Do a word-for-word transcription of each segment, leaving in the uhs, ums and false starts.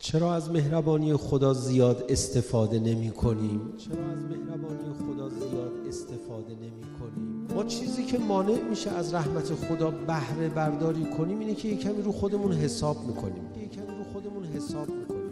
چرا از مهربانی خدا زیاد استفاده نمی کنیم؟ چرا از مهربانی خدا زیاد استفاده نمی کنیم؟ ما چیزی که مانع میشه از رحمت خدا بهره برداری کنیم اینه که یکمی رو خودمون حساب میکنیم. یکمی رو خودمون حساب میکنیم.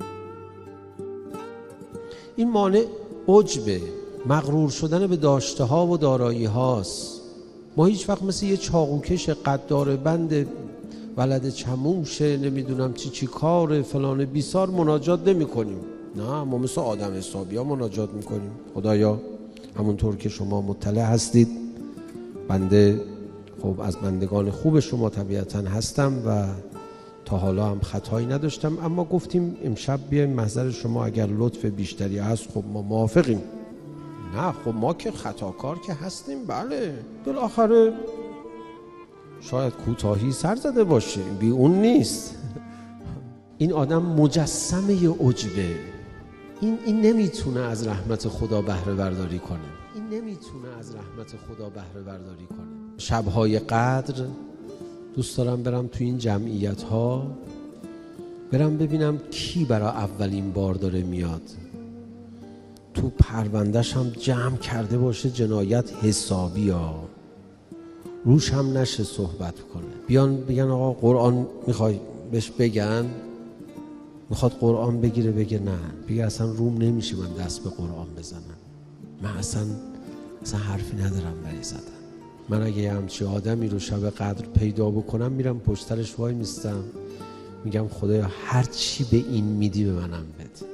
این مانع عجبه، مغرور شدن به داشته ها و دارایی هاست. ما هیچ وقت مثل یه چاقوکش قدار بند ولد چموشه نمیدونم چی چی کار فلان بیسار مناجات نمی کنیم. نه، ما مثل آدم حسابی ها مناجات میکنیم. خدایا همونطور که شما مطلع هستید، بنده خب از بندگان خوب شما طبیعتا هستم و تا حالا هم خطایی نداشتم، اما گفتیم امشب بیایم محضر شما، اگر لطف بیشتری هست خب ما موافقیم. نه خب ما که خطاکار که هستیم، بله بالاخره شاید کوتاهی سر زده باشه، بی اون نیست. این آدم مجسمه عجبه. این این نمیتونه از رحمت خدا بهره برداری کنه. این نمیتونه از رحمت خدا بهره برداری کنه. شب‌های قدر دوست دارم برم تو این جمعیت ها، برم ببینم کی برای اولین بار داره میاد، تو پروندهش هم جمع کرده باشه جنایت حسابی ها، روش هم نشه صحبت کنه. بیان بگن آقا قرآن میخوای بهش بگن، میخواد قرآن بگیره بگه نه، بگه اصلا روم نمیشه من دست به قرآن بزنم، من اصلا اصلا حرفی ندارم برای زدن. من اگه یه همچی آدمی رو شب قدر پیدا بکنم، میرم پشترش وای میستم، میگم خدایا هر چی به این میدی به منم بده.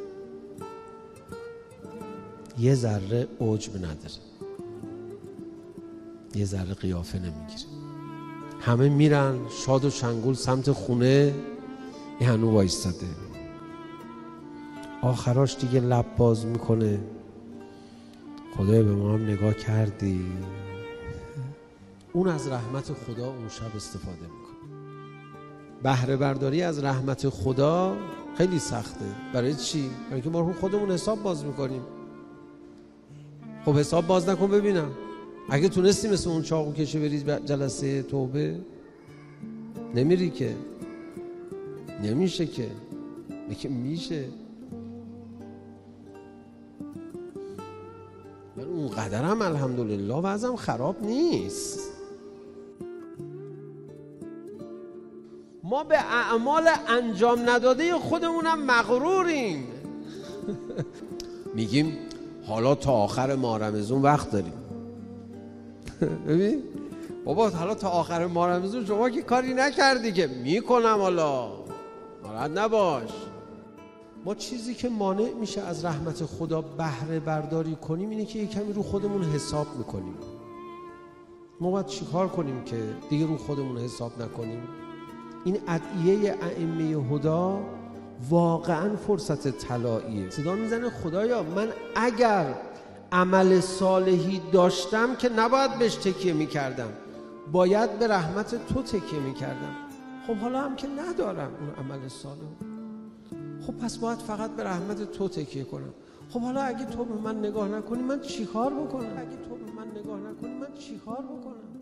یه ذره عجب نداره، یه ذره قیافه نمیگیره. همه میرن شاد و شنگول سمت خونه، این هنو وایستاده. آخراش دیگه لب باز میکنه، خدایا به ما هم نگاه کردی. اون از رحمت خدا اون شب استفاده میکنه. بهره برداری از رحمت خدا خیلی سخته. برای چی؟ برای اینکه ما خودمون حساب باز میکنیم. خب حساب باز نکن ببینم. اگه تونستی مثل اون چاقو کشه بری جلسه توبه، نمیری که، نمیشه که، میگه میشه. من اون قدرم الحمدلله وضعم خراب نیست. ما به اعمال انجام نداده خودمونم مغروریم. میگیم حالا تا آخر ماه رمضان وقت داریم. ببین بابا، حالا تا آخر ماه رمضان شما که کاری نکردی که. میکنم حالا، ناراحت نباش. ما چیزی که مانع میشه از رحمت خدا بهره برداری کنیم اینه که یکمی رو خودمون حساب میکنیم. ما باید چیکار کنیم که دیگه رو خودمون حساب نکنیم؟ این ادعیه ائمه هدا واقعا فرصت طلاییه. صدا میزنه خدایا من اگر عمل صالحی داشتم که نباید بهش تکیه میکردم، باید به رحمت تو تکیه میکردم. خب حالا هم که ندارم اون عمل صالح، خب پس باید فقط به رحمت تو تکیه کنم. خب حالا اگه تو به من نگاه نکنی من چیکار بکنم؟ اگه تو به من نگاه نکنی من چیکار بکنم؟